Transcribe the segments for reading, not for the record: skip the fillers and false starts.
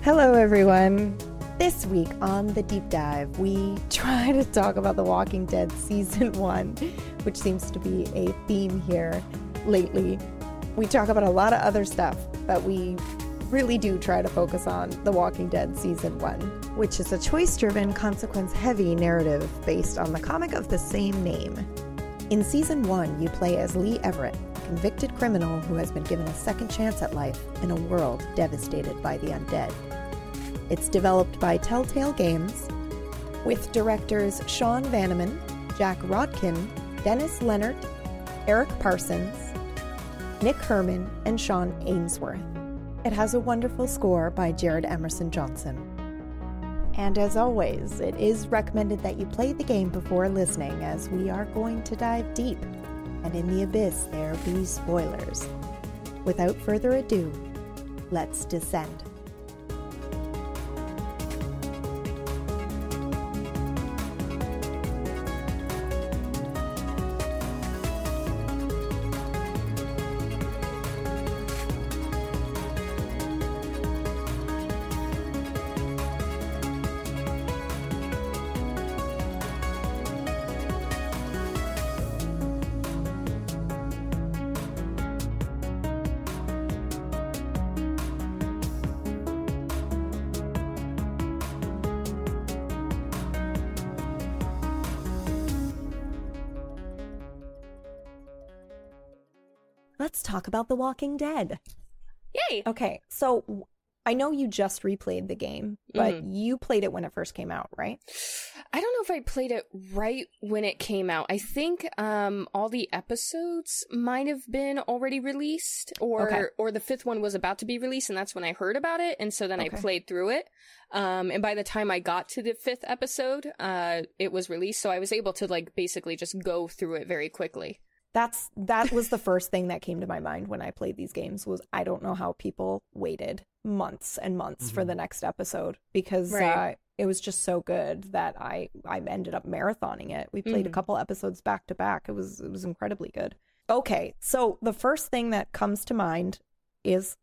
Hello, everyone. This week on The Deep Dive, we try to talk about The Walking Dead Season 1, which seems to be a theme here lately. We talk about a lot of other stuff, but we really do try to focus on The Walking Dead Season 1, which is a choice-driven, consequence-heavy narrative based on the comic of the same name. In Season 1, you play as Lee Everett, a convicted criminal who has been given a second chance at life in a world devastated by the undead. It's developed by Telltale Games, with directors Sean Vanneman, Jack Rodkin, Dennis Leonard, Eric Parsons, Nick Herman, and Sean Ainsworth. It has a wonderful score by Jared Emerson Johnson. And as always, it is recommended that you play the game before listening, as we are going to dive deep, and in the abyss there be spoilers. Without further ado, let's descend. Let's talk about The Walking Dead. Yay! Okay, so I know you just replayed the game, but you played it when it first came out, right? I don't know if I played it right when it came out. I think all the episodes might have been already released, or the fifth one was about to be released, and that's when I heard about it, and so then I played through it. And by the time I got to the fifth episode, it was released, so I was able to basically just go through it very quickly. That was the first thing that came to my mind when I played these games. Was I don't know how people waited months and months for the next episode, because it was just so good that I ended up marathoning it. We played a couple episodes back to back. It was incredibly good. Okay, so the first thing that comes to mind is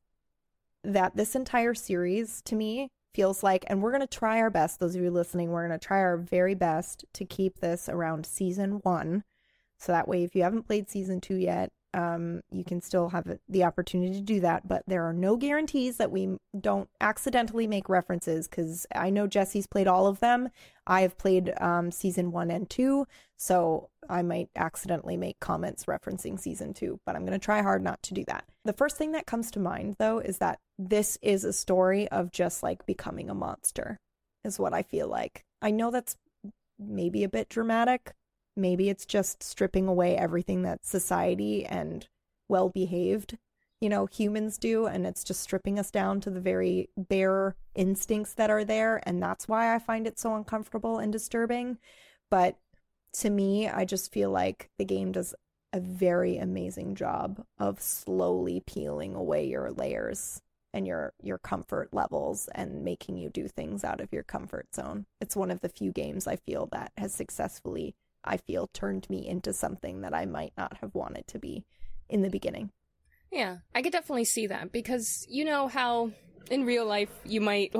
that this entire series to me feels like, and we're going to try our best, those of you listening, we're going to try our very best to keep this around Season 1. So that way, if you haven't played Season 2 yet, you can still have the opportunity to do that. But there are no guarantees that we don't accidentally make references, because I know Jesse's played all of them. I have played Season 1 and 2, so I might accidentally make comments referencing Season 2. But I'm going to try hard not to do that. The first thing that comes to mind, though, is that this is a story of just becoming a monster, is what I feel like. I know that's maybe a bit dramatic. Maybe it's just stripping away everything that society and well-behaved, humans do, and it's just stripping us down to the very bare instincts that are there, and that's why I find it so uncomfortable and disturbing. But to me, I just feel like the game does a very amazing job of slowly peeling away your layers and your comfort levels and making you do things out of your comfort zone. It's one of the few games I feel that has successfully, turned me into something that I might not have wanted to be in the beginning. Yeah, I could definitely see that, because you know how in real life you might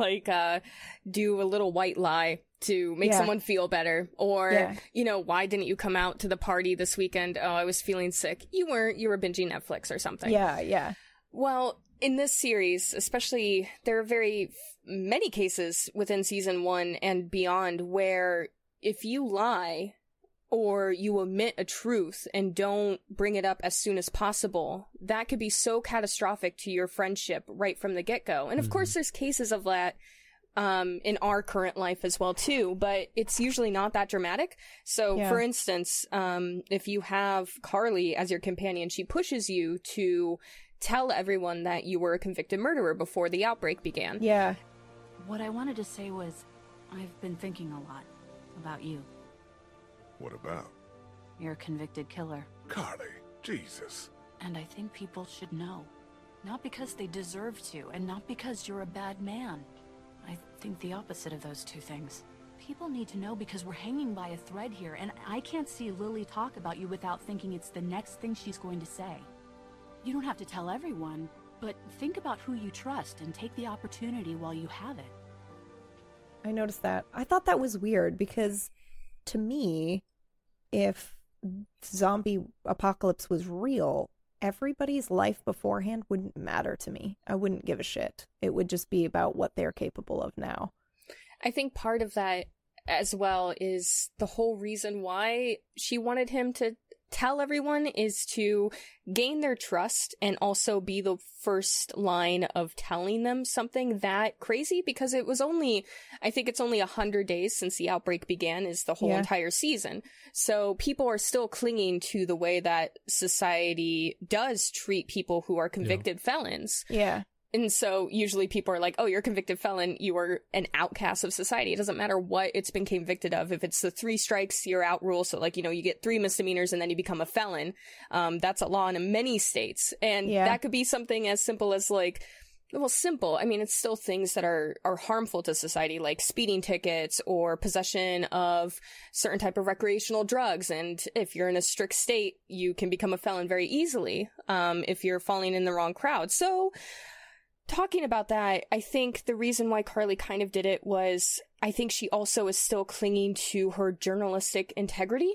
do a little white lie to make someone feel better, or why didn't you come out to the party this weekend? Oh, I was feeling sick. You weren't, you were binging Netflix or something. Yeah. Well, in this series, especially, there are very many cases within Season 1 and beyond where if you lie or you omit a truth and don't bring it up as soon as possible, that could be so catastrophic to your friendship right from the get-go. And of course, there's cases of that in our current life as well, too, but it's usually not that dramatic. So, for instance, if you have Carly as your companion, she pushes you to tell everyone that you were a convicted murderer before the outbreak began. Yeah. What I wanted to say was, I've been thinking a lot about you. What about? You're a convicted killer. Carly, Jesus. And I think people should know. Not because they deserve to, and not because you're a bad man. I think the opposite of those two things. People need to know because we're hanging by a thread here, and I can't see Lily talk about you without thinking it's the next thing she's going to say. You don't have to tell everyone, But think about who you trust and take the opportunity while you have it. I noticed that. I thought that was weird because, to me, if zombie apocalypse was real, everybody's life beforehand wouldn't matter to me. I wouldn't give a shit. It would just be about what they're capable of now. I think part of that as well is the whole reason why she wanted him to tell everyone is to gain their trust and also be the first line of telling them something that crazy, because it was only, I think it's only 100 days since the outbreak began, is the whole entire season. So people are still clinging to the way that society does treat people who are convicted felons. Yeah. And so usually people are like, oh, you're a convicted felon, you are an outcast of society. It doesn't matter what it's been convicted of. If it's the 3 strikes, you're out rule. So like, you get 3 misdemeanors and then you become a felon. That's a law in many states. And that could be something as simple as like, well, simple. I mean, it's still things that are harmful to society, like speeding tickets or possession of certain type of recreational drugs. And if you're in a strict state, you can become a felon very easily if you're falling in the wrong crowd. So talking about that, I think the reason why Carly kind of did it was I think she also is still clinging to her journalistic integrity.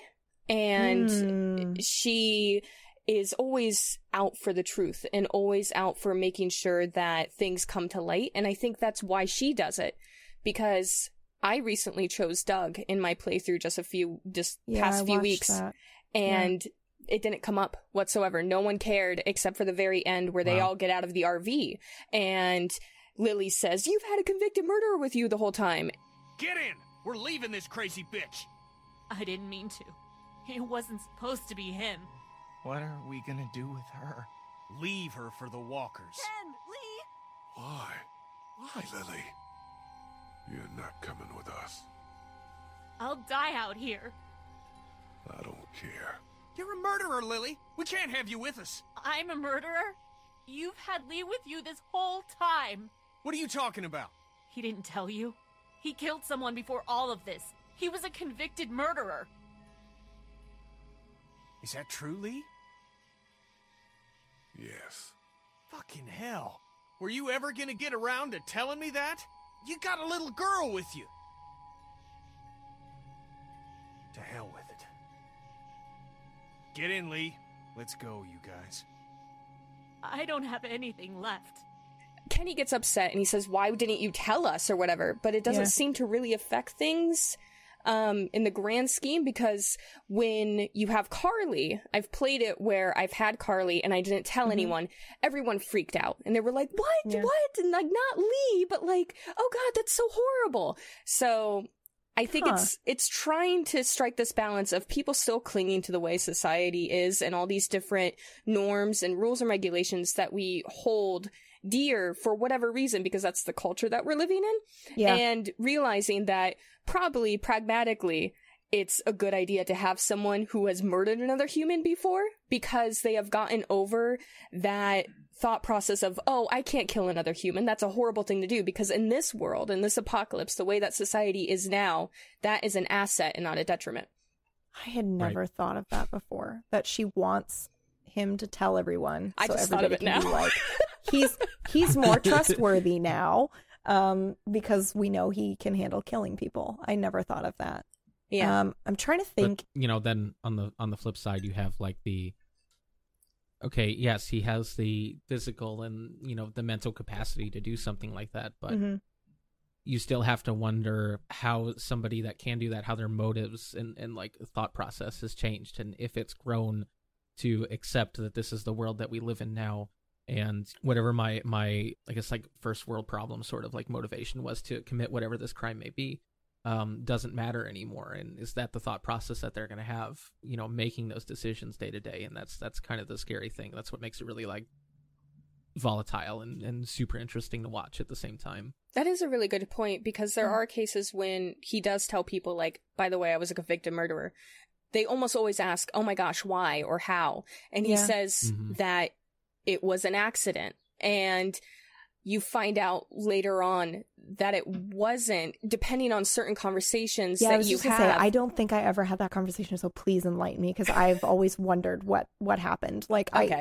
And she is always out for the truth and always out for making sure that things come to light. And I think that's why she does it. Because I recently chose Doug in my playthrough past few weeks. That. And it didn't come up whatsoever. No one cared except for the very end where they all get out of the RV. And Lily says, you've had a convicted murderer with you the whole time. Get in! We're leaving this crazy bitch! I didn't mean to. It wasn't supposed to be him. What are we gonna do with her? Leave her for the walkers. Ben, Lee! Why? Why, Lily? You're not coming with us. I'll die out here. I don't care. You're a murderer, Lily. We can't have you with us. I'm a murderer? You've had Lee with you this whole time. What are you talking about? He didn't tell you. He killed someone before all of this. He was a convicted murderer. Is that true, Lee? Yes. Fucking hell. Were you ever gonna get around to telling me that? You got a little girl with you. To hell with it. Get in, Lee. Let's go, you guys. I don't have anything left. Kenny gets upset and he says, why didn't you tell us or whatever? But it doesn't seem to really affect things in the grand scheme, because when you have Carly, I've played it where I've had Carly and I didn't tell anyone. Everyone freaked out and they were like, what? What? And like, not Lee, but like, oh God, that's so horrible. So I think it's trying to strike this balance of people still clinging to the way society is and all these different norms and rules and regulations that we hold dear for whatever reason, because that's the culture that we're living in. And realizing that probably pragmatically it's a good idea to have someone who has murdered another human before, because they have gotten over that thought process of, oh, I can't kill another human. That's a horrible thing to do, because in this world, in this apocalypse, the way that society is now, that is an asset and not a detriment. I had never thought of that before, that she wants him to tell everyone. I just thought of it now. Like, he's more trustworthy now, because we know he can handle killing people. I never thought of that. Yeah. I'm trying to think. But, then on the flip side, you have like okay, yes, he has the physical and, the mental capacity to do something like that, but you still have to wonder how somebody that can do that, how their motives and like thought process has changed, and if it's grown to accept that this is the world that we live in now, and whatever my I guess like first world problem sort of like motivation was to commit whatever this crime may be, doesn't matter anymore. And is that the thought process that they're going to have, making those decisions day to day? And that's kind of the scary thing. That's what makes it really like volatile and super interesting to watch at the same time. That is a really good point, because there are cases when he does tell people like, by the way, I was a convicted murderer. They almost always ask, oh my gosh, why or how? And he says that it was an accident. And you find out later on that it wasn't, depending on certain conversations that you have. I don't think I ever had that conversation, so please enlighten me, because I've always wondered what happened. Like, okay.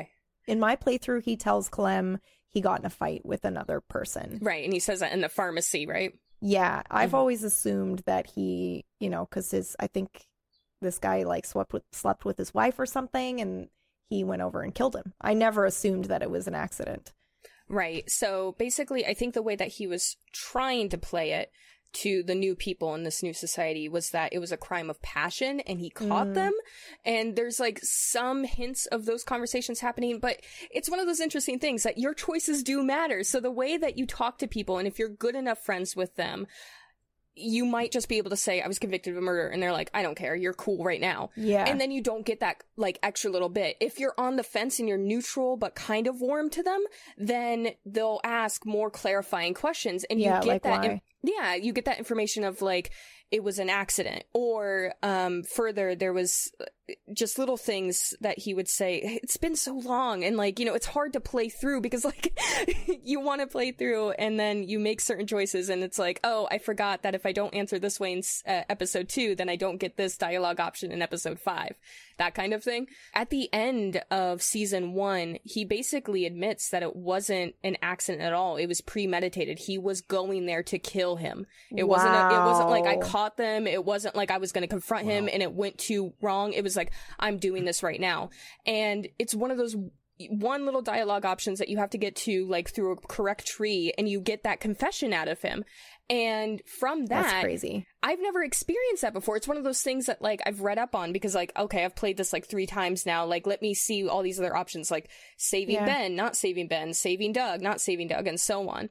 in my playthrough, he tells Clem he got in a fight with another person. Right, and he says that in the pharmacy, right? Yeah, I've always assumed that he, you know, because I think this guy like slept with his wife or something, and he went over and killed him. I never assumed that it was an accident. Right. So basically, I think the way that he was trying to play it to the new people in this new society was that it was a crime of passion and he caught them. And there's like some hints of those conversations happening, but it's one of those interesting things that your choices do matter. So the way that you talk to people, and if you're good enough friends with them, you might just be able to say, I was convicted of murder. And they're like, I don't care. You're cool right now. Yeah. And then you don't get that like extra little bit. If you're on the fence and you're neutral, but kind of warm to them, then they'll ask more clarifying questions. And you get like that. why? You get that information of like, it was an accident, or further, there was just little things that he would say. It's been so long, and like, you know, it's hard to play through because like you want to play through, and then you make certain choices, and it's like, oh, I forgot that if I don't answer this way in episode 2, then I don't get this dialogue option in episode 5. That kind of thing. At the end of season 1, he basically admits that it wasn't an accident at all. It was premeditated. He was going there to kill him. It wasn't like I caught them. It wasn't like I was going to confront him and it went too wrong. It was like, I'm doing this right now. And it's one of those one little dialogue options that you have to get to like through a correct tree, and you get that confession out of him. And from that, that's crazy. I've never experienced that before. It's one of those things that like I've read up on because like, okay, I've played this like 3 times now. Like, let me see all these other options, like saving Ben, not saving Ben, saving Doug, not saving Doug, and so on.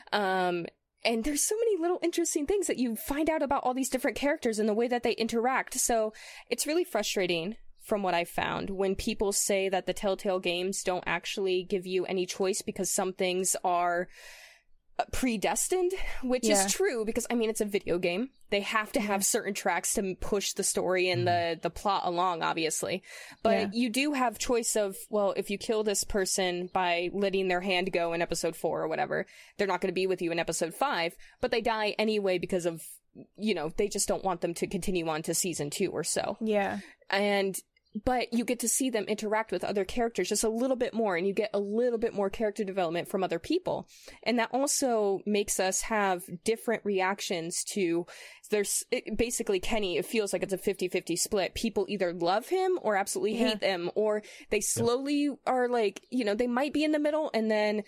And there's so many little interesting things that you find out about all these different characters and the way that they interact. So it's really frustrating, from what I've found, when people say that the Telltale games don't actually give you any choice because some things are predestined, which is true because, I mean, it's a video game. They have to have certain tracks to push the story and the plot along, obviously. But you do have choice of, well, if you kill this person by letting their hand go in episode 4 or whatever, they're not going to be with you in episode 5, but they die anyway because of, you know, they just don't want them to continue on to season 2 or so. Yeah. But you get to see them interact with other characters just a little bit more, and you get a little bit more character development from other people. And that also makes us have different reactions to, basically Kenny, it feels like it's a 50-50 split. People either love him or absolutely hate him, or they slowly are like, you know, they might be in the middle, and then,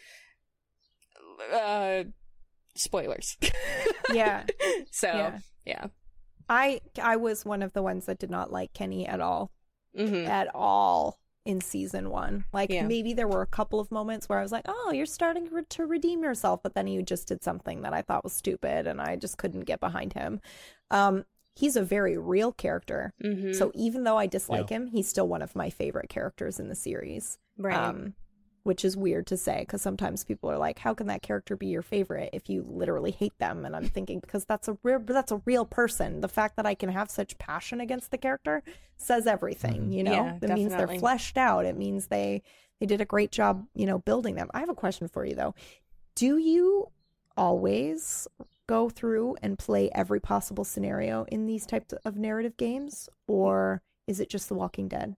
spoilers. Yeah. So, yeah. I was one of the ones that did not like Kenny at all. At all in season 1. Like, maybe there were a couple of moments where I was like, oh, you're starting to redeem yourself, but then he just did something that I thought was stupid, and I just couldn't get behind him. He's a very real character, so even though I dislike him, he's still one of my favorite characters in the series. Right. Which is weird to say, because sometimes people are like, how can that character be your favorite if you literally hate them? And I'm thinking, because that's a real person. The fact that I can have such passion against the character says everything, you know? Yeah, it means they're fleshed out. It means they did a great job, you know, building them. I have a question for you, though. Do you always go through and play every possible scenario in these types of narrative games? Or is it just The Walking Dead?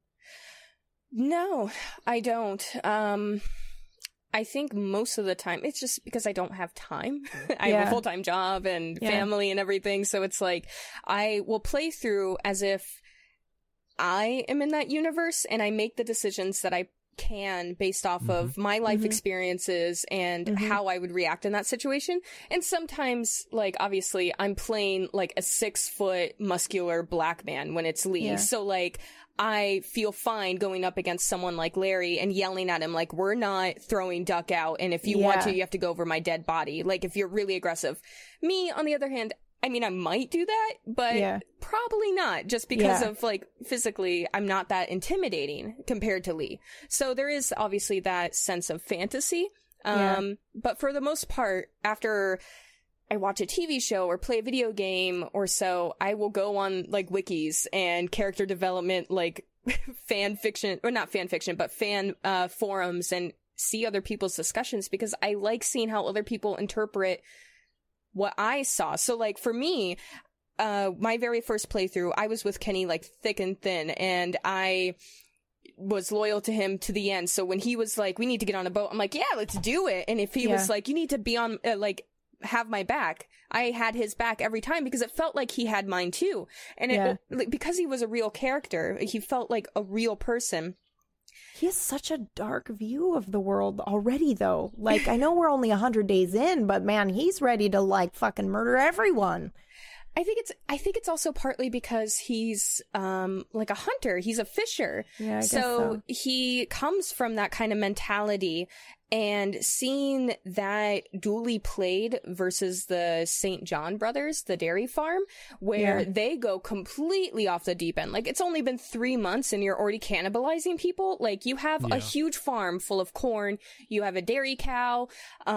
No, I don't. I think most of the time it's just because I don't have time. I have a full-time job and family and everything. So it's like I will play through as if I am in that universe, and I make the decisions that I can based off of my life experiences and how I would react in that situation. And sometimes, like, obviously I'm playing like a 6-foot muscular black man when it's Lee. So like, I feel fine going up against someone like Larry and yelling at him like, we're not throwing Duck out, and if you want to, you have to go over my dead body. Like, if you're really aggressive. Me, on the other hand, I mean, I might do that, but probably not, just because of, like, physically, I'm not that intimidating compared to Lee. So there is obviously that sense of fantasy. But for the most part, after I watch a TV show or play a video game or so, I will go on like wikis and character development, like fan fiction, or not fan fiction, but fan forums, and see other people's discussions, because I like seeing how other people interpret what I saw. So like for me, my very first playthrough, I was with Kenny like thick and thin, and I was loyal to him to the end. So when he was like, we need to get on a boat, I'm like, yeah, let's do it. And if he was like, you need to be on, have my back, I had his back every time because it felt like he had mine too. And because he was a real character, he felt like a real person. He has such a dark view of the world already, though. Like, I know we're only 100 days in, but man, he's ready to like fucking murder everyone. I think it's also partly because he's like a hunter. He's a fisher. Yeah, I guess so. He comes from that kind of mentality, and seeing that duly played versus the St. John brothers, the dairy farm, where they go completely off the deep end. Like, it's only been 3 months and you're already cannibalizing people. Like, you have a huge farm full of corn. You have a dairy cow.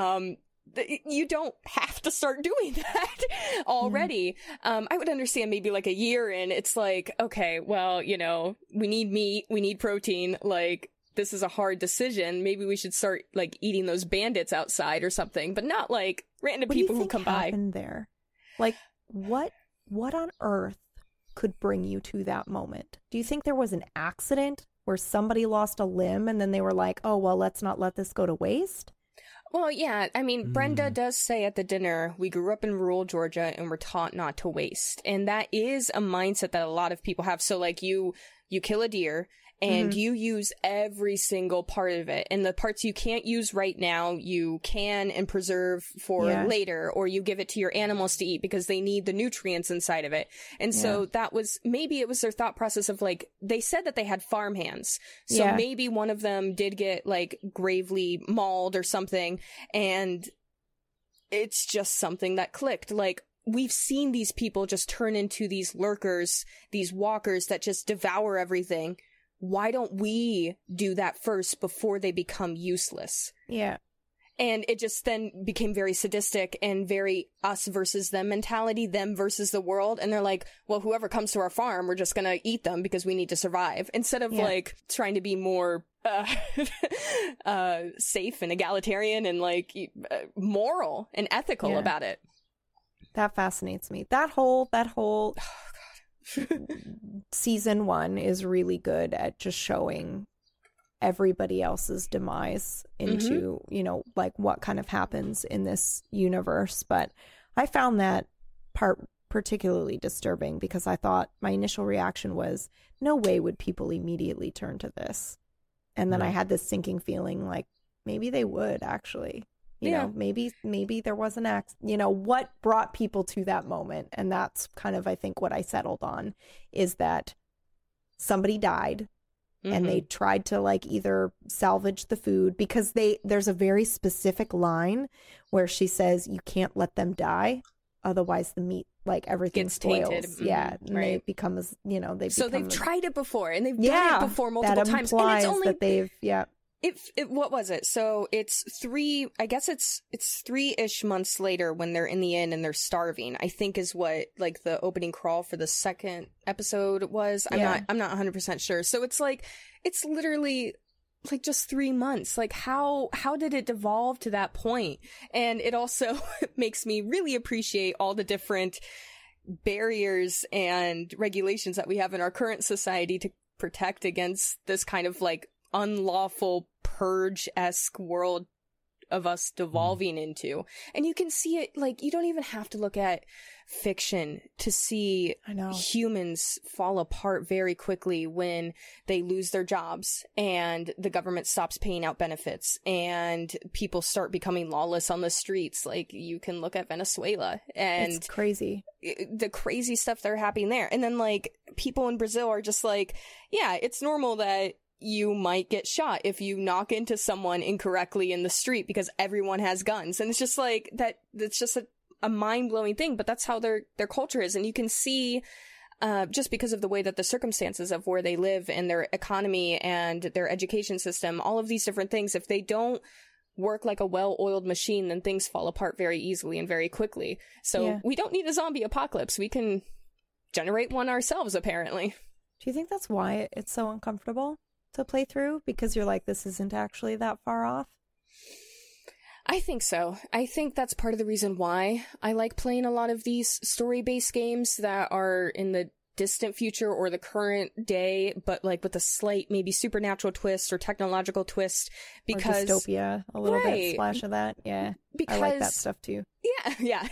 You don't have to start doing that already. I would understand maybe like a year in, it's like, okay, well, you know, we need meat, we need protein, like, this is a hard decision. Maybe we should start like eating those bandits outside or something, but not like random people who come by. There? Like, what on earth could bring you to that moment? Do you think there was an accident where somebody lost a limb and then they were like, oh, well, let's not let this go to waste? Well, yeah, I mean, Brenda does say at the dinner, we grew up in rural Georgia and we're taught not to waste. And that is a mindset that a lot of people have. So like you kill a deer and you use every single part of it. And the parts you can't use right now, you can and preserve for later, or you give it to your animals to eat because they need the nutrients inside of it. And so that was, maybe it was their thought process of like, they said that they had farm hands. So maybe one of them did get like gravely mauled or something. And it's just something that clicked. Like, we've seen these people just turn into these lurkers, these walkers that just devour everything. Why don't we do that first before they become useless? Yeah. And it just then became very sadistic and very us versus them mentality, them versus the world. And they're like, well, whoever comes to our farm, we're just going to eat them because we need to survive. Instead of like trying to be more safe and egalitarian and like moral and ethical about it. That fascinates me. That whole season 1 is really good at just showing everybody else's demise into, you know, like what kind of happens in this universe. But I found that part particularly disturbing because I thought my initial reaction was, no way would people immediately turn to this. And then I had this sinking feeling like maybe they would actually. You know, maybe there was an you know, what brought people to that moment. And that's kind of, I think, what I settled on is that somebody died and they tried to like either salvage the food because there's a very specific line where she says, you can't let them die. Otherwise the meat, like everything gets spoils. Tainted. Yeah. And they become, you know, they've tried it before and they've done it before multiple times. And it's only that they've, what was it? So it's 3-ish months later when they're in the inn and they're starving, I think is what like the opening crawl for the second episode was. I'm not 100% sure. So it's like, it's literally like just 3 months. Like how did it devolve to that point? And it also makes me really appreciate all the different barriers and regulations that we have in our current society to protect against this kind of like unlawful purge-esque world of us devolving into. And you can see it, like, you don't even have to look at fiction to see humans fall apart very quickly when they lose their jobs and the government stops paying out benefits and people start becoming lawless on the streets. Like, you can look at Venezuela and it's crazy. The crazy stuff that are happening there. And then like people in Brazil are just like, yeah, it's normal that you might get shot if you knock into someone incorrectly in the street because everyone has guns. And it's just like that's just a mind-blowing thing, but that's how their culture is. And you can see, just because of the way that the circumstances of where they live and their economy and their education system, all of these different things, if they don't work like a well-oiled machine, then things fall apart very easily and very quickly. So we don't need a zombie apocalypse. We can generate one ourselves, apparently. Do you think that's why it's so uncomfortable to play through? Because you're like, this isn't actually that far off? I think so. I think that's part of the reason why I like playing a lot of these story-based games that are in the distant future or the current day, but like with a slight maybe supernatural twist or technological twist, because or dystopia, a little bit splash of that. Yeah, because I like that stuff too. Yeah.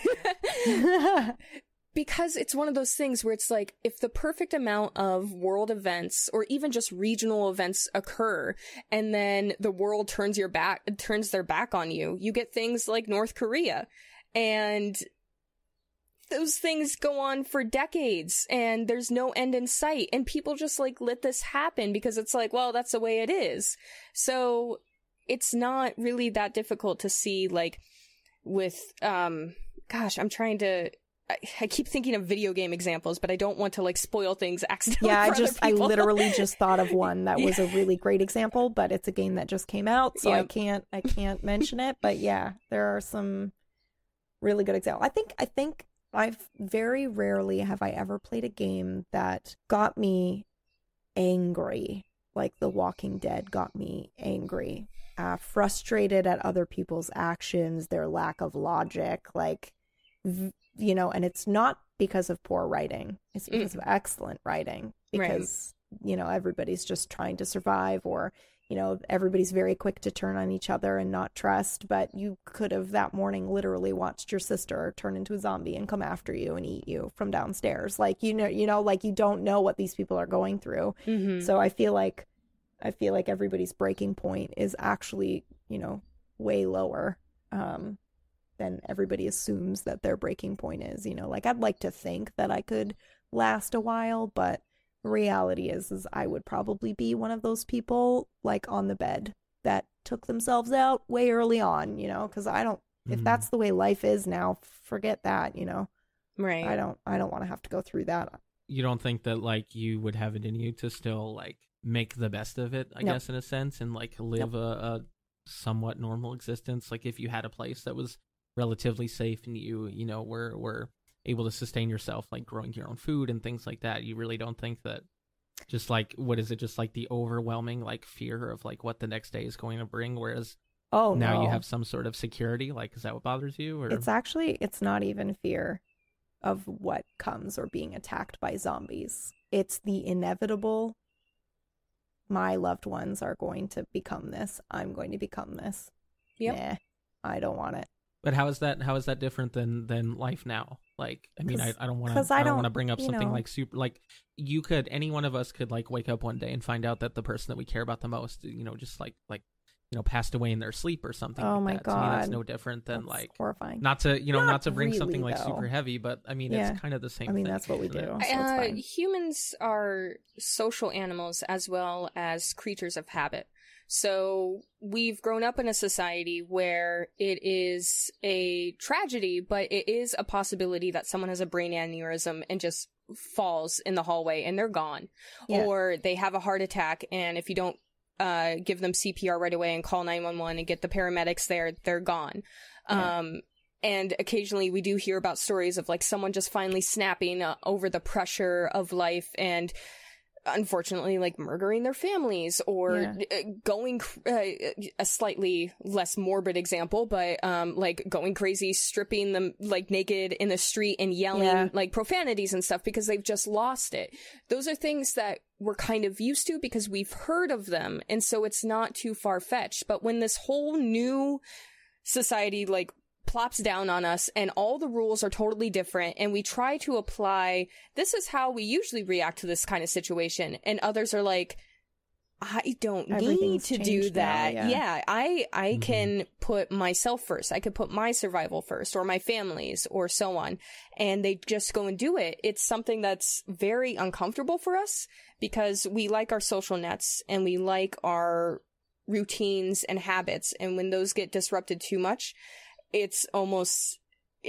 Because it's one of those things where it's like, if the perfect amount of world events or even just regional events occur, and then the world turns their back on you, you get things like North Korea. And those things go on for decades, and there's no end in sight. And people just like let this happen because it's like, well, that's the way it is. So it's not really that difficult to see, like, with, I'm trying to... I keep thinking of video game examples, but I don't want to like spoil things accidentally. Yeah, I literally just thought of one that was a really great example, but it's a game that just came out, so I can't mention it. But yeah, there are some really good examples. I think I've very rarely have I ever played a game that got me angry, like The Walking Dead got me angry, frustrated at other people's actions, their lack of logic, like. You know, and it's not because of poor writing. It's because of excellent writing. Because, you know, everybody's just trying to survive, or, you know, everybody's very quick to turn on each other and not trust. But you could have that morning literally watched your sister turn into a zombie and come after you and eat you from downstairs. Like, you know, like you don't know what these people are going through. Mm-hmm. So I feel like everybody's breaking point is actually, you know, way lower. Than everybody assumes that their breaking point is, you know, like I'd like to think that I could last a while, but the reality is I would probably be one of those people like on the bed that took themselves out way early on, you know, because I don't, if that's the way life is now, forget that, you know, right. I don't want to have to go through that. You don't think that like you would have it in you to still like make the best of it, I guess, in a sense, and like live a somewhat normal existence? Like if you had a place that was relatively safe and you know were able to sustain yourself, like growing your own food and things like that, you really don't think that just like, what is it, just like the overwhelming like fear of like what the next day is going to bring, whereas now you have some sort of security? Like, is that what bothers you? Or it's not even fear of what comes or being attacked by zombies. It's the inevitable, my loved ones are going to become this, I'm going to become this. Nah, I don't want it. But how is that different than life now? Like, I mean, I don't want to bring up something like super, like you could, any one of us could like wake up one day and find out that the person that we care about the most, you know, just like you know, passed away in their sleep or something. Oh like my that. God. To me, that's no different than that's like horrifying. Not to bring really, something like though. super heavy, but I mean, it's kind of the same. I mean, thing, that's what we do. So humans are social animals as well as creatures of habit. So we've grown up in a society where it is a tragedy, but it is a possibility that someone has a brain aneurysm and just falls in the hallway and they're gone. Yeah. Or they have a heart attack, and if you don't give them CPR right away and call 911 and get the paramedics there, they're gone. Yeah. And occasionally we do hear about stories of like someone just finally snapping over the pressure of life and unfortunately like murdering their families, or going a slightly less morbid example, but like going crazy, stripping them like naked in the street and yelling like profanities and stuff because they've just lost it. Those are things that we're kind of used to because we've heard of them, and so it's not too far-fetched. But when this whole new society like plops down on us and all the rules are totally different, and we try to apply, this is how we usually react to this kind of situation, and others are like, I don't need to do that. Now, I can put myself first. I could put my survival first, or my family's, or so on. And they just go and do it. It's something that's very uncomfortable for us because we like our social nets and we like our routines and habits. And when those get disrupted too much, it's almost,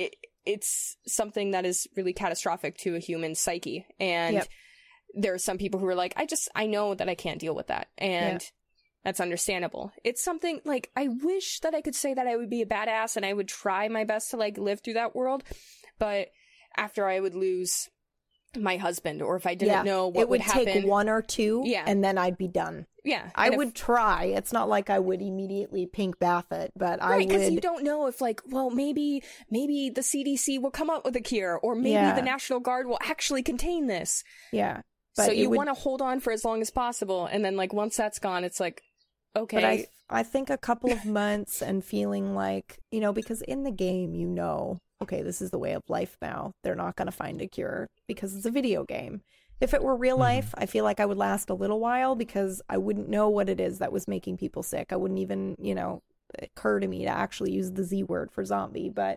it's something that is really catastrophic to a human psyche. And there are some people who are like, I know that I can't deal with that. And that's understandable. It's something like, I wish that I could say that I would be a badass and I would try my best to like live through that world. But after I would lose my husband, or if I didn't know what would happen. It would take one or two, and then I'd be done. Yeah. I would try. It's not like I would immediately pink bath it, but I would. Because you don't know if, like, well, maybe the CDC will come up with a cure, or maybe the National Guard will actually contain this. Yeah. But so you want to hold on for as long as possible, and then, like, once that's gone, it's like, okay. But I think a couple of months and feeling like, you know, because in the game, you know, okay, this is the way of life now. They're not going to find a cure because it's a video game. If it were real life, I feel like I would last a little while because I wouldn't know what it is that was making people sick. I wouldn't even, you know, occur to me to actually use the Z word for zombie. But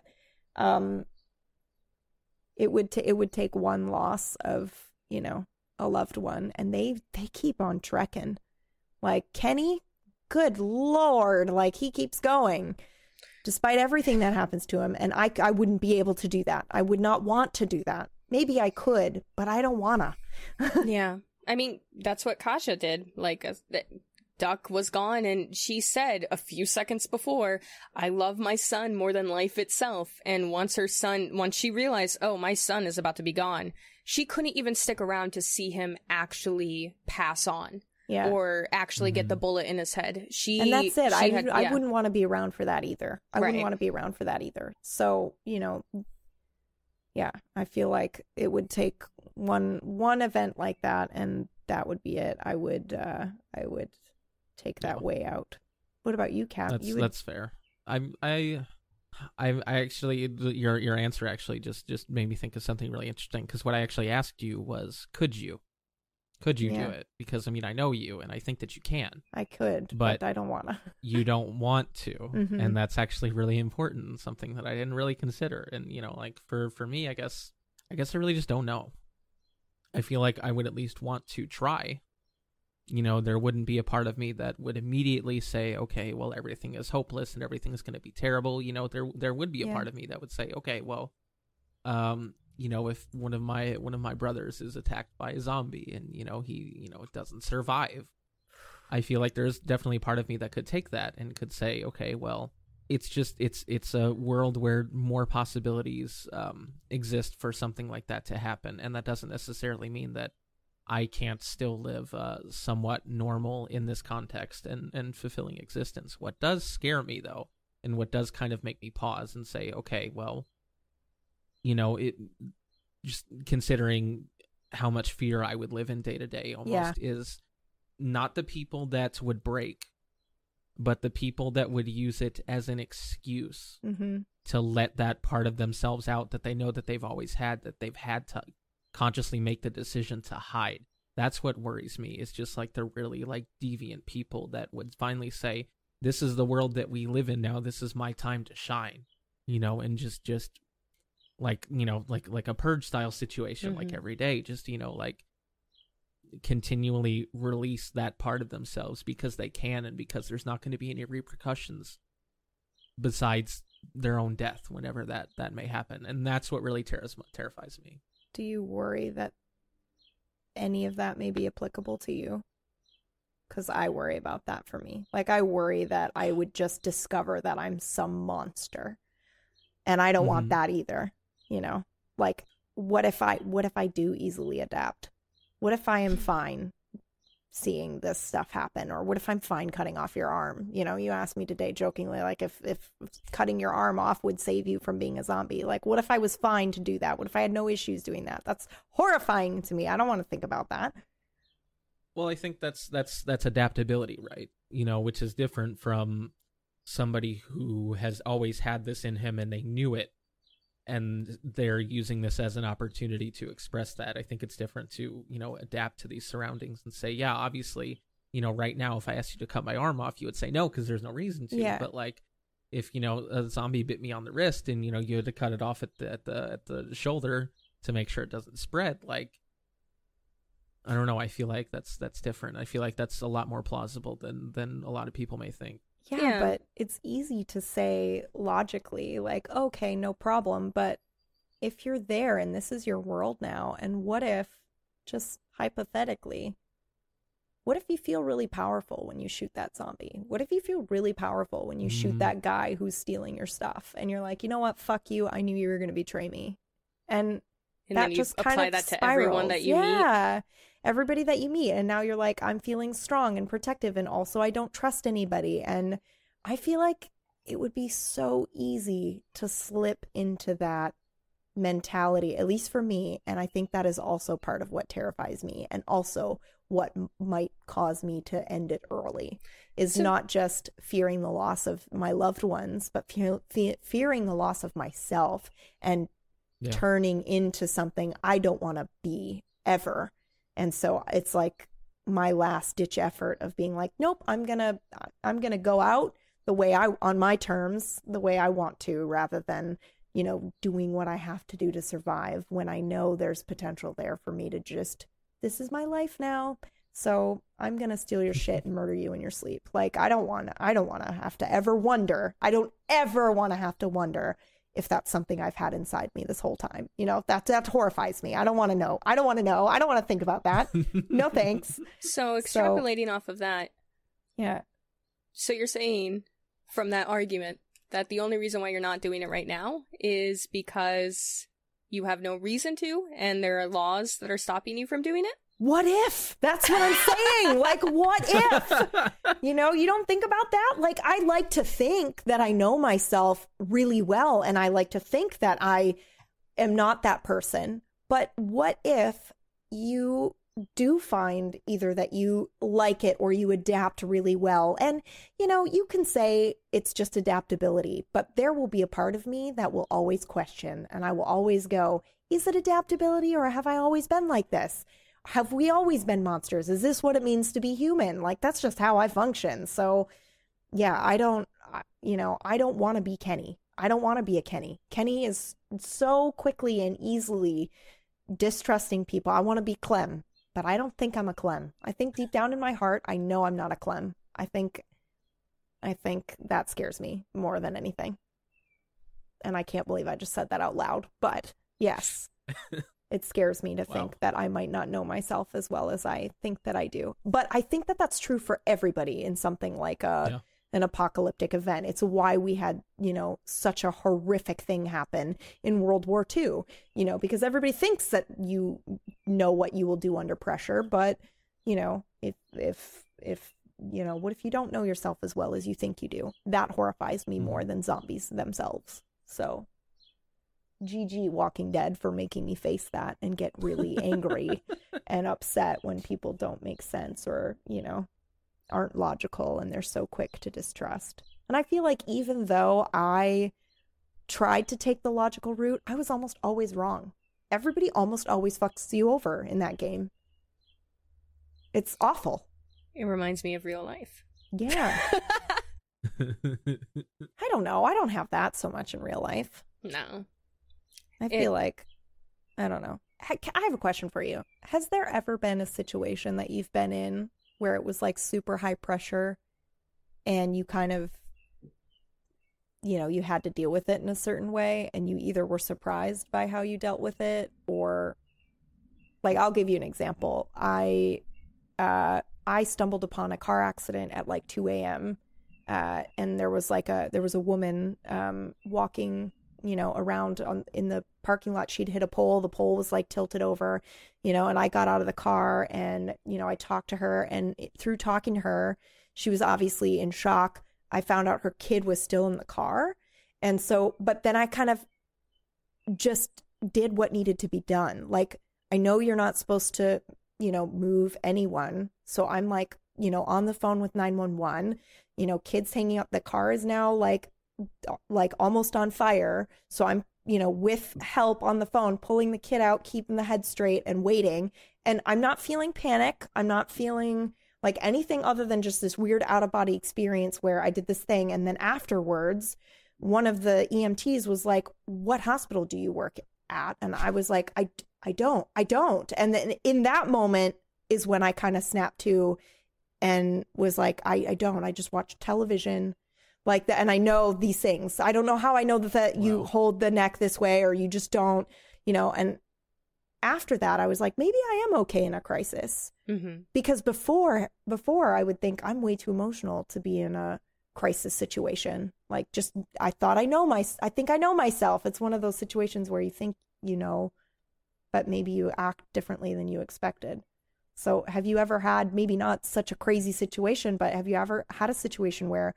it would take one loss of, you know, a loved one, and they keep on trekking. Like Kenny, good Lord, like he keeps going. Despite everything that happens to him, and I wouldn't be able to do that. I would not want to do that. Maybe I could, but I don't wanna. Yeah. I mean, that's what Kasha did. Like, Duck was gone, and she said a few seconds before, I love my son more than life itself. And once she realized, oh, my son is about to be gone, she couldn't even stick around to see him actually pass on. Yeah. Or actually get the bullet in his head. And that's it. I wouldn't want to be around for that either. I wouldn't want to be around for that either. So, you know, yeah, I feel like it would take one event like that, and that would be it. I would take that way out. What about you, Cap? That's fair. I actually, your answer actually just made me think of something really interesting, because what I actually asked you was, could you do it? Because, I mean, I know you, and I think that you can. I could, but I don't want to. You don't want to, and that's actually really important, something that I didn't really consider. And, you know, like, for me, I guess I really just don't know. I feel like I would at least want to try. You know, there wouldn't be a part of me that would immediately say, okay, well, everything is hopeless and everything is going to be terrible. You know, there would be a part of me that would say, okay, well, you know, if one of my brothers is attacked by a zombie and, you know, he, you know, doesn't survive, I feel like there's definitely a part of me that could take that and could say, okay, well, it's a world where more possibilities exist for something like that to happen. And that doesn't necessarily mean that I can't still live somewhat normal in this context and fulfilling existence. What does scare me, though, and what does kind of make me pause and say, okay, well, you know, it just considering how much fear I would live in day to day almost is not the people that would break, but the people that would use it as an excuse to let that part of themselves out that they know that they've always had, that they've had to consciously make the decision to hide. That's what worries me. It's just like the really like deviant people that would finally say, this is the world that we live in now. This is my time to shine, you know, and just like, you know, like a purge style situation, like every day, just, you know, like continually release that part of themselves because they can, and because there's not going to be any repercussions besides their own death whenever that may happen. And that's what really terrifies me. Do you worry that any of that may be applicable to you? Because I worry about that for me. Like, I worry that I would just discover that I'm some monster. And I don't want that either. You know, like, what if I do easily adapt? What if I am fine seeing this stuff happen? Or what if I'm fine cutting off your arm? You know, you asked me today jokingly, like, if cutting your arm off would save you from being a zombie. Like, what if I was fine to do that? What if I had no issues doing that? That's horrifying to me. I don't want to think about that. Well, I think that's adaptability, right? You know, which is different from somebody who has always had this in him and they knew it, and they're using this as an opportunity to express that. I think it's different to, you know, adapt to these surroundings and say, yeah, obviously, you know, right now, if I asked you to cut my arm off, you would say no, because there's no reason to. Yeah. But like, if, you know, a zombie bit me on the wrist and, you know, you had to cut it off at the shoulder to make sure it doesn't spread, like, I don't know. I feel like that's different. I feel like that's a lot more plausible than a lot of people may think. Yeah, but it's easy to say logically, like, okay, no problem. But if you're there and this is your world now, and what if, just hypothetically, what if you feel really powerful when you shoot that zombie? What if you feel really powerful when you shoot that guy who's stealing your stuff? And you're like, you know what? Fuck you. I knew you were going to betray me. And And then you just apply that to everyone that you meet. Yeah, everybody that you meet. And now you're like, I'm feeling strong and protective, and also I don't trust anybody. And I feel like it would be so easy to slip into that mentality, at least for me. And I think that is also part of what terrifies me, and also what might cause me to end it early, is not just fearing the loss of my loved ones, but fearing the loss of myself and turning into something I don't want to be ever. And so it's like my last ditch effort of being like, nope, I'm gonna go out the way on my terms, the way I want to, rather than, you know, doing what I have to do to survive, when I know there's potential there for me to just, this is my life now, so I'm gonna steal your shit and murder you in your sleep. Like, I don't want to have to ever wonder. I don't ever want to have to wonder if that's something I've had inside me this whole time. You know, that horrifies me. I don't want to know. I don't want to know. I don't want to think about that. No thanks. So extrapolating off of that. Yeah. So you're saying from that argument that the only reason why you're not doing it right now is because you have no reason to, and there are laws that are stopping you from doing it? What if? That's what I'm saying. Like, what if? You know, you don't think about that? Like, I like to think that I know myself really well, and I like to think that I am not that person. But what if you do find either that you like it or you adapt really well? And, you know, you can say it's just adaptability, but there will be a part of me that will always question, and I will always go, is it adaptability, or have I always been like this? Have we always been monsters? Is this what it means to be human? Like, that's just how I function. So yeah, I don't want to be Kenny. I don't want to be a Kenny. Kenny is so quickly and easily distrusting people. I want to be Clem, but I don't think I'm a Clem. I think deep down in my heart, I know I'm not a Clem. I think that scares me more than anything. And I can't believe I just said that out loud, but yes. It scares me to think that I might not know myself as well as I think that I do. But I think that that's true for everybody in something like an apocalyptic event. It's why we had, you know, such a horrific thing happen in World War II, you know, because everybody thinks that you know what you will do under pressure. But, you know, if you know, what if you don't know yourself as well as you think you do? That horrifies me more than zombies themselves. So GG Walking Dead for making me face that and get really angry and upset when people don't make sense, or, you know, aren't logical, and they're so quick to distrust. And I feel like even though I tried to take the logical route, I was almost always wrong. Everybody almost always fucks you over in that game. It's awful. It reminds me of real life. Yeah. I don't know. I don't have that so much in real life. No. I feel like, I don't know. I have a question for you. Has there ever been a situation that you've been in where it was like super high pressure and you kind of, you know, you had to deal with it in a certain way, and you either were surprised by how you dealt with it, or, like, I'll give you an example. I stumbled upon a car accident at like 2 a.m. And there was a woman walking, you know, around in the parking lot. She'd hit a pole. The pole was like tilted over, you know, and I got out of the car and, you know, I talked to her, and through talking to her, she was obviously in shock. I found out her kid was still in the car. And so, but then I kind of just did what needed to be done. Like, I know you're not supposed to, you know, move anyone. So I'm like, you know, on the phone with 911, you know, kids hanging up. The car is now like almost on fire. So I'm, you know, with help on the phone, pulling the kid out, keeping the head straight and waiting. And I'm not feeling panic. I'm not feeling like anything other than just this weird out of body experience where I did this thing. And then afterwards, one of the EMTs was like, "What hospital do you work at?" And I was like, I don't. And then in that moment is when I kind of snapped to and was like, I don't. I just watch television. Like that, and I know these things. I don't know how I know that you hold the neck this way, or you just don't, you know. And after that, I was like, maybe I am okay in a crisis. Mm-hmm. Because before I would think I'm way too emotional to be in a crisis situation. Like, just I think I know myself. It's one of those situations where you think you know but maybe you act differently than you expected. So have you ever had, maybe not such a crazy situation, but have you ever had a situation where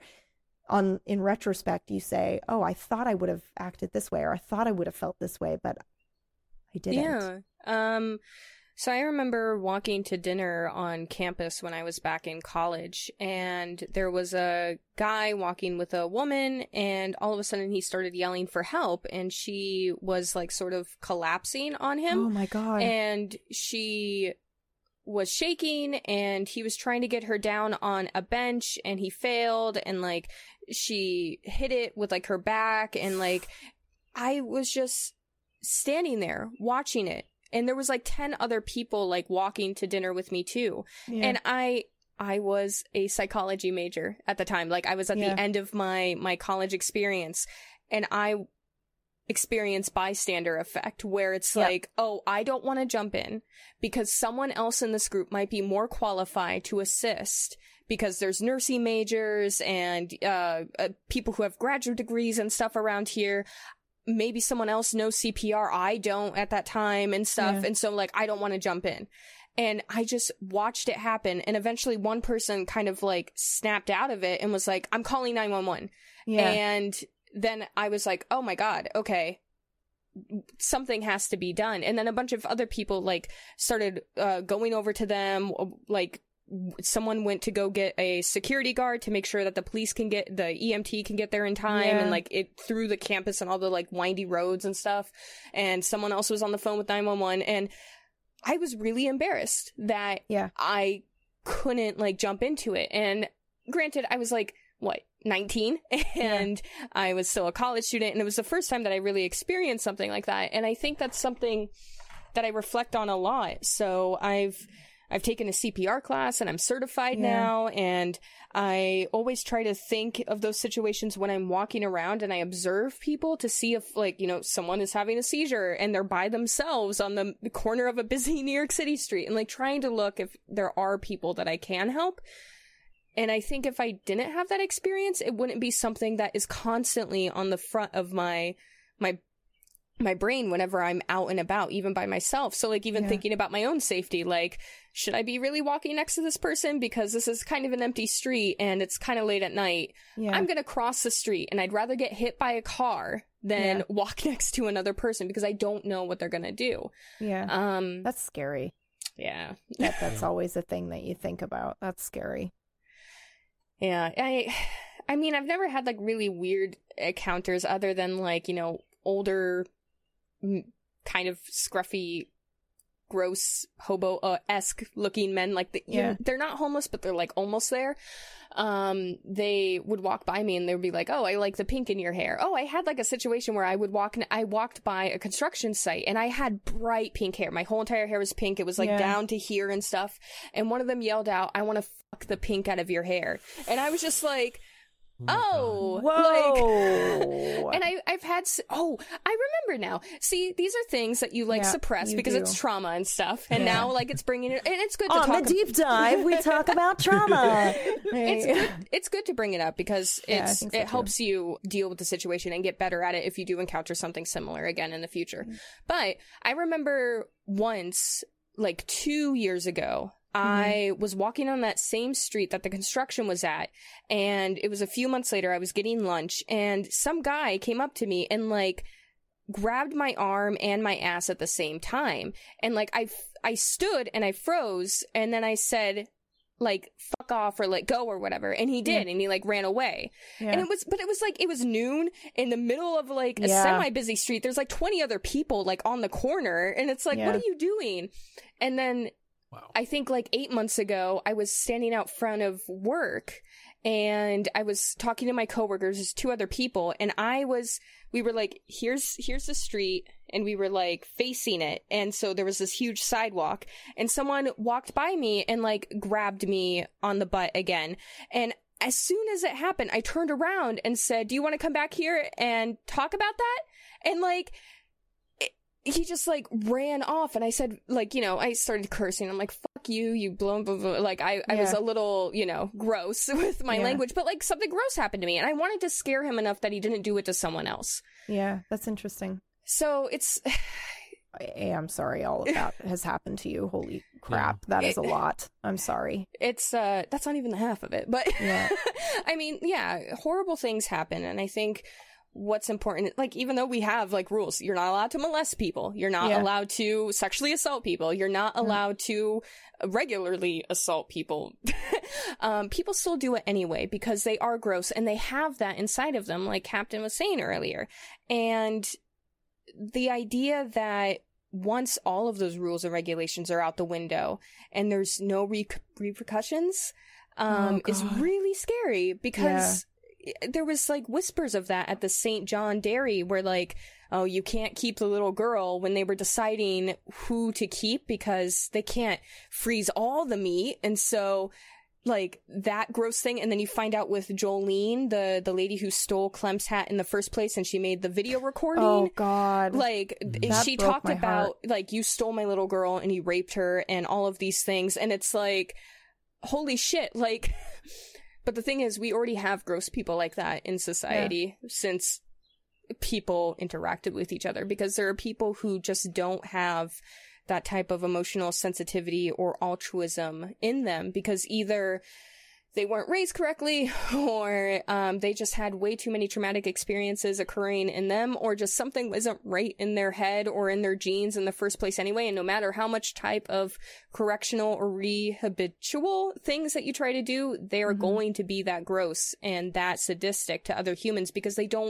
in retrospect you say, oh, I thought I would have acted this way, or I thought I would have felt this way, but I didn't? Yeah. So I remember walking to dinner on campus when I was back in college, and there was a guy walking with a woman, and all of a sudden he started yelling for help, and she was like sort of collapsing on him. Oh my God. And she was shaking, and he was trying to get her down on a bench, and he failed, and like she hit it with like her back, and like I was just standing there watching it. And there was like 10 other people like walking to dinner with me too. Yeah. And I was a psychology major at the time. Like I was at the end of my college experience, and I experienced bystander effect, where it's like, oh, I don't want to jump in because someone else in this group might be more qualified to assist, because there's nursing majors and people who have graduate degrees and stuff around here. Maybe someone else knows CPR. I don't at that time and stuff. Yeah. And so like, I don't want to jump in. And I just watched it happen. And eventually one person kind of like snapped out of it and was like, I'm calling 911. Yeah. And then I was like, oh my God, okay, something has to be done. And then a bunch of other people like started going over to them, like, someone went to go get a security guard to make sure that the EMT can get there in time, and like it through the campus and all the like windy roads and stuff. And someone else was on the phone with 911, and I was really embarrassed that I couldn't like jump into it. And granted, I was like, what, 19? And I was still a college student, and it was the first time that I really experienced something like that. And I think that's something that I reflect on a lot. So I've taken a CPR class, and I'm certified now, and I always try to think of those situations when I'm walking around and I observe people to see if, like, you know, someone is having a seizure and they're by themselves on the corner of a busy New York City street, and like trying to look if there are people that I can help. And I think if I didn't have that experience, it wouldn't be something that is constantly on the front of my brain whenever I'm out and about, even by myself. So like even thinking about my own safety, like, should I be really walking next to this person because this is kind of an empty street and it's kind of late at night? I'm going to cross the street, and I'd rather get hit by a car than walk next to another person because I don't know what they're going to do. That's scary. Yeah. That's always a thing that you think about. That's scary. Yeah. I mean, I've never had like really weird encounters other than like, you know, older kind of scruffy, gross, hobo-esque looking men. Like, they're not homeless, but they're like almost there. They would walk by me and they would be like, oh, I like the pink in your hair. Oh, I had like a situation where I walked by a construction site and I had bright pink hair. My whole entire hair was pink. It was like down to here and stuff. And one of them yelled out, I want to fuck the pink out of your hair. And I was just like, oh, whoa. Like, and I've had, I remember now. See, these are things that you like suppress because it's trauma and stuff. And now like it's bringing it, and it's good to talk on the deep dive. We talk about trauma. It's good to bring it up because it helps you deal with the situation and get better at it if you do encounter something similar again in the future. But I remember once, like 2 years ago, I was walking on that same street that the construction was at, and it was a few months later. I was getting lunch, and some guy came up to me and like grabbed my arm and my ass at the same time. And like I stood and I froze, and then I said like fuck off or let go or whatever, and he did, and he like ran away. And it was noon in the middle of like a semi-busy street. There's like 20 other people like on the corner, and it's like, what are you doing? And then I think like 8 months ago, I was standing out front of work and I was talking to my coworkers, there's 2 other people, and we were like, here's the street, and we were like facing it. And so there was this huge sidewalk, and someone walked by me and like grabbed me on the butt again. And as soon as it happened, I turned around and said, do you want to come back here and talk about that? And like, he just like ran off, and I said, like, you know, I started cursing. I'm like, fuck you, you blown, blah, blah. Like I was a little, you know, gross with my language, but like something gross happened to me, and I wanted to scare him enough that he didn't do it to someone else. Yeah, that's interesting. So it's I'm sorry all of that has happened to you. Holy crap, that is a lot. I'm sorry. It's that's not even the half of it, but yeah. I mean, yeah, horrible things happen, and I think what's important, like, even though we have like rules, you're not allowed to molest people, you're not allowed to sexually assault people, you're not allowed to regularly assault people. People still do it anyway because they are gross and they have that inside of them, like Captain was saying earlier. And the idea that once all of those rules and regulations are out the window and there's no repercussions is really scary, because there was like whispers of that at the St. John Dairy where like, oh, you can't keep the little girl, when they were deciding who to keep because they can't freeze all the meat. And so like that gross thing. And then you find out with Jolene, the lady who stole Clem's hat in the first place, and she made the video recording. Oh God. Like she talked about like, you stole my little girl and you raped her and all of these things. And it's like, holy shit. Like, but the thing is, we already have gross people like that in society since people interacted with each other, because there are people who just don't have that type of emotional sensitivity or altruism in them, because either they weren't raised correctly, or they just had way too many traumatic experiences occurring in them, or just something wasn't right in their head or in their genes in the first place anyway. And no matter how much type of correctional or rehabilitual things that you try to do, they are going to be that gross and that sadistic to other humans, because they don't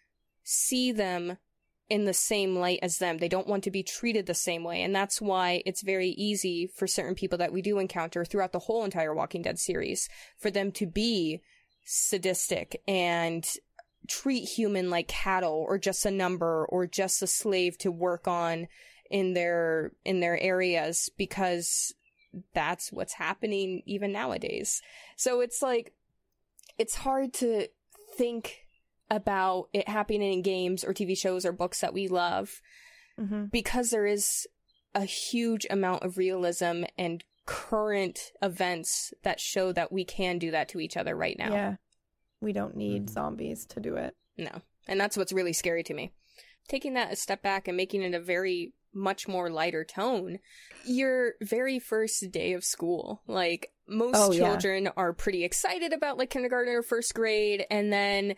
see them in the same light as them. They don't want to be treated the same way. And that's why it's very easy for certain people that we do encounter throughout the whole entire Walking Dead series for them to be sadistic and treat human like cattle, or just a number, or just a slave to work on in their areas, because that's what's happening even nowadays. So it's like, it's hard to think about it happening in games or TV shows or books that we love, because there is a huge amount of realism and current events that show that we can do that to each other right now. Yeah. We don't need zombies to do it. No. And that's what's really scary to me. Taking that a step back and making it a very much more lighter tone, your very first day of school, like most children are pretty excited about like kindergarten or first grade, and then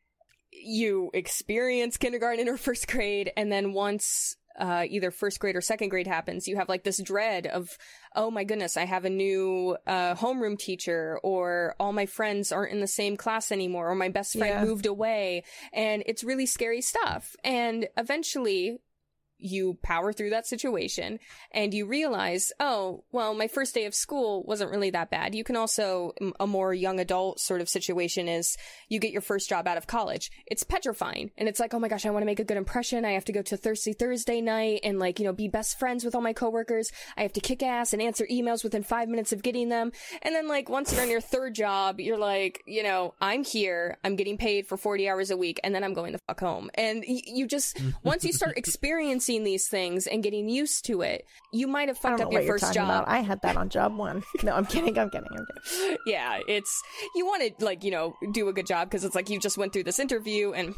you experience kindergarten or first grade, and then once either first grade or second grade happens, you have like this dread of, oh my goodness, I have a new homeroom teacher, or all my friends aren't in the same class anymore, or my best friend moved away, and it's really scary stuff. And eventually you power through that situation and you realize, oh, well, my first day of school wasn't really that bad. You can also, a more young adult sort of situation is you get your first job out of college. It's petrifying. And it's like, oh my gosh, I want to make a good impression. I have to go to Thirsty Thursday night and like, you know, be best friends with all my coworkers. I have to kick ass and answer emails within 5 minutes of getting them. And then like once you're on your third job, you're like, you know, I'm here, I'm getting paid for 40 hours a week, and then I'm going the fuck home. And you just, once you start experiencing these things and getting used to it, you might have fucked up your first job. About. I had that on job one. No, I'm kidding. Yeah, it's, you want to like, you know, do a good job because it's like you just went through this interview and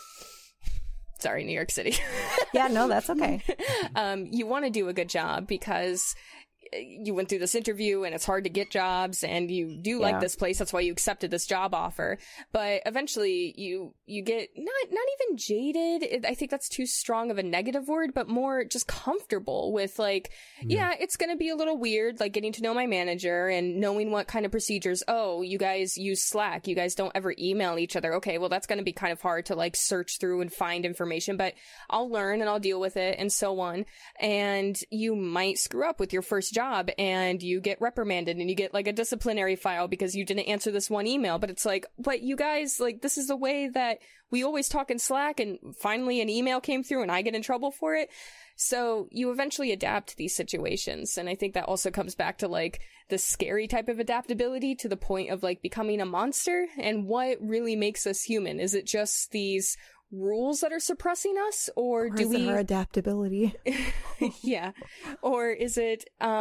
sorry, New York City. Yeah, no, that's okay. You want to do a good job because you went through this interview and it's hard to get jobs and you do like this place. That's why you accepted this job offer. But eventually you get not even jaded. I think that's too strong of a negative word, but more just comfortable with like, yeah, it's going to be a little weird, like getting to know my manager and knowing what kind of procedures. Oh, you guys use Slack. You guys don't ever email each other. Okay, well, that's going to be kind of hard to like search through and find information, but I'll learn and I'll deal with it and so on. And you might screw up with your first job and you get reprimanded and you get like a disciplinary file because you didn't answer this one email. But it's like, but you guys, like, this is the way that we always talk in Slack, and finally an email came through and I get in trouble for it. So you eventually adapt to these situations. And I think that also comes back to like the scary type of adaptability to the point of like becoming a monster. And what really makes us human? Is it just these rules that are suppressing us, or do we our adaptability? Yeah, or is it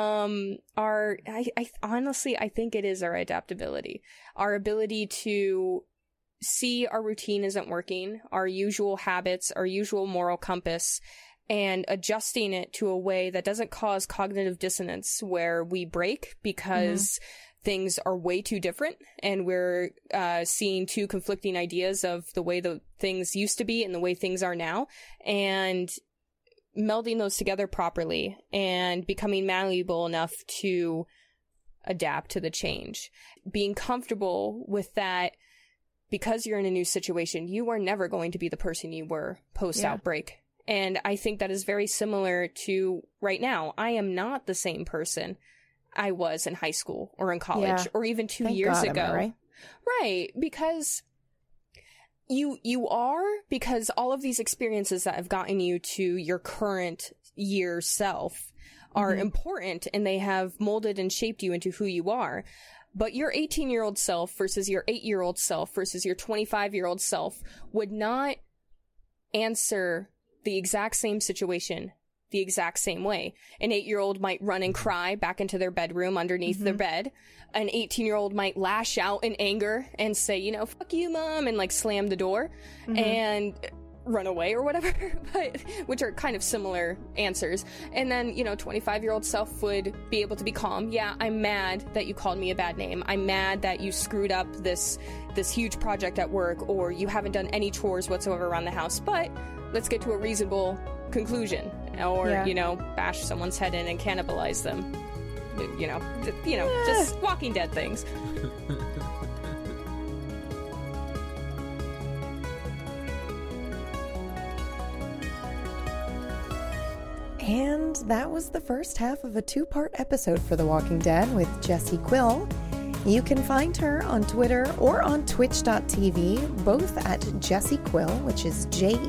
our I honestly I think it is our adaptability, our ability to see our routine isn't working, our usual habits, our usual moral compass, and adjusting it to a way that doesn't cause cognitive dissonance where we break because things are way too different and we're seeing two conflicting ideas of the way the things used to be and the way things are now, and melding those together properly and becoming malleable enough to adapt to the change. Being comfortable with that, because you're in a new situation, you are never going to be the person you were post-outbreak. And I think that is very similar to right now. I am not the same person I was in high school or in college or even 2 years ago. Right? Right. Because you are, because all of these experiences that have gotten you to your current year self are important, and they have molded and shaped you into who you are. But your 18-year-old self versus your 8-year-old self versus your 25-year-old self would not answer the exact same situation the exact same way. An 8-year-old might run and cry back into their bedroom underneath their bed. An 18-year-old might lash out in anger and say, you know, fuck you, mom, and like slam the door and run away or whatever, but which are kind of similar answers. And then, you know, 25-year-old self would be able to be calm. Yeah, I'm mad that you called me a bad name. I'm mad that you screwed up this huge project at work, or you haven't done any chores whatsoever around the house, but let's get to a reasonable conclusion. Or, you know, bash someone's head in and cannibalize them. You know, just Walking Dead things. And that was the first half of a 2-part episode for The Walking Dead with Jessie Quill. You can find her on Twitter or on twitch.tv, both at Jessie Quill, which is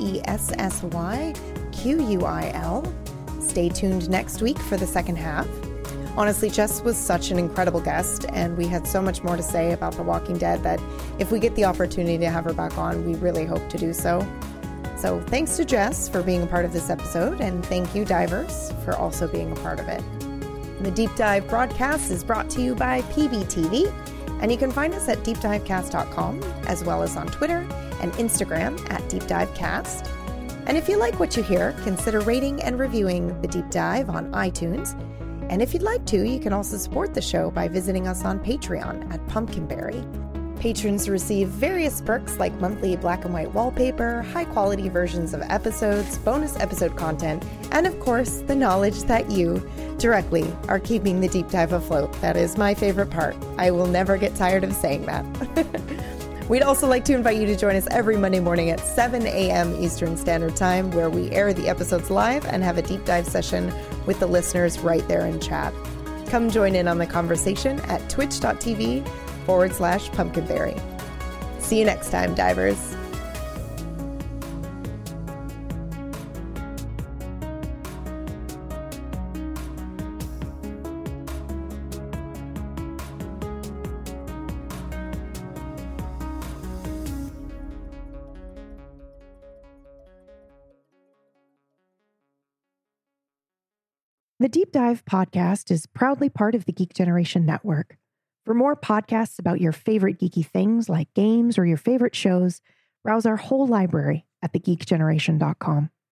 JESSYQUIL. Stay tuned next week for the second half. Honestly, Jess was such an incredible guest, and we had so much more to say about The Walking Dead that if we get the opportunity to have her back on, we really hope to do so. So thanks to Jess for being a part of this episode, and thank you, divers, for also being a part of it. The Deep Dive broadcast is brought to you by PBTV, and you can find us at deepdivecast.com, as well as on Twitter and Instagram at deepdivecast. And if you like what you hear, consider rating and reviewing The Deep Dive on iTunes. And if you'd like to, you can also support the show by visiting us on Patreon at Pumpkinberry. Patrons receive various perks like monthly black and white wallpaper, high-quality versions of episodes, bonus episode content, and of course, the knowledge that you, directly, are keeping the Deep Dive afloat. That is my favorite part. I will never get tired of saying that. We'd also like to invite you to join us every Monday morning at 7 a.m. Eastern Standard Time, where we air the episodes live and have a deep dive session with the listeners right there in chat. Come join in on the conversation at twitch.tv/Pumpkinberry. See you next time, divers. The Deep Dive podcast is proudly part of the Geek Generation Network. For more podcasts about your favorite geeky things like games or your favorite shows, browse our whole library at thegeekgeneration.com.